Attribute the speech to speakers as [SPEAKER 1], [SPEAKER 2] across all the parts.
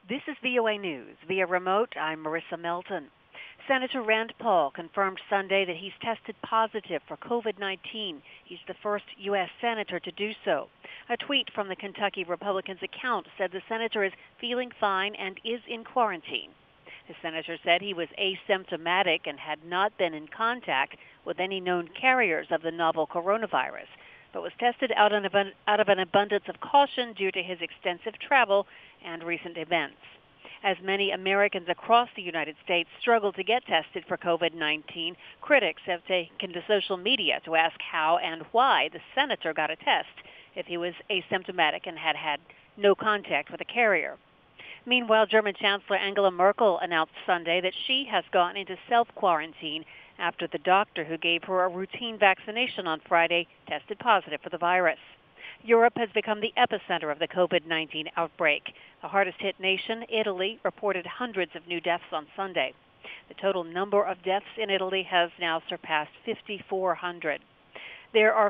[SPEAKER 1] This is VOA News. Via remote, I'm Marissa Melton. Senator Rand Paul confirmed Sunday that he's tested positive for COVID-19. He's the first U.S. senator to do so. A tweet from the Kentucky Republican's account said the senator is feeling fine and is in quarantine. The senator said he was asymptomatic and had not been in contact with any known carriers of the novel coronavirus, but was tested out of an abundance of caution due to his extensive travel and recent events. As many Americans across the United States struggle to get tested for COVID-19, critics have taken to social media to ask how and why the senator got a test if he was asymptomatic and had had no contact with a carrier. Meanwhile, German Chancellor Angela Merkel announced Sunday that she has gone into self-quarantine after the doctor who gave her a routine vaccination on Friday tested positive for the virus. Europe has become the epicenter of the COVID-19 outbreak. The hardest-hit nation, Italy, reported hundreds of new deaths on Sunday. The total number of deaths in Italy has now surpassed 5,400. There are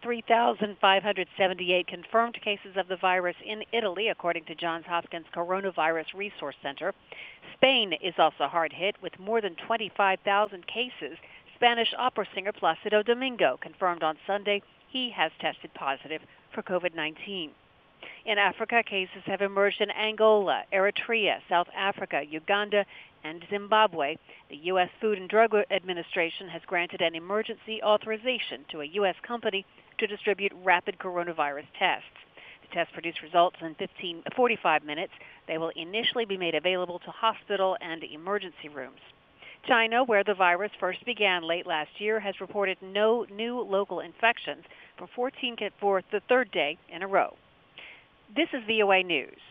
[SPEAKER 1] 53,578 confirmed cases of the virus in Italy, according to Johns Hopkins Coronavirus Resource Center. Spain is also hard hit with more than 25,000 cases. Spanish opera singer Placido Domingo confirmed on Sunday he has tested positive for COVID-19. In Africa, cases have emerged in Angola, Eritrea, South Africa, Uganda, and Zimbabwe. The U.S. Food and Drug Administration has granted an emergency authorization to a U.S. company to distribute rapid coronavirus tests. The tests produce results in 45 minutes. They will initially be made available to hospital and emergency rooms. China, where the virus first began late last year, has reported no new local infections for the third day in a row. This is VOA News.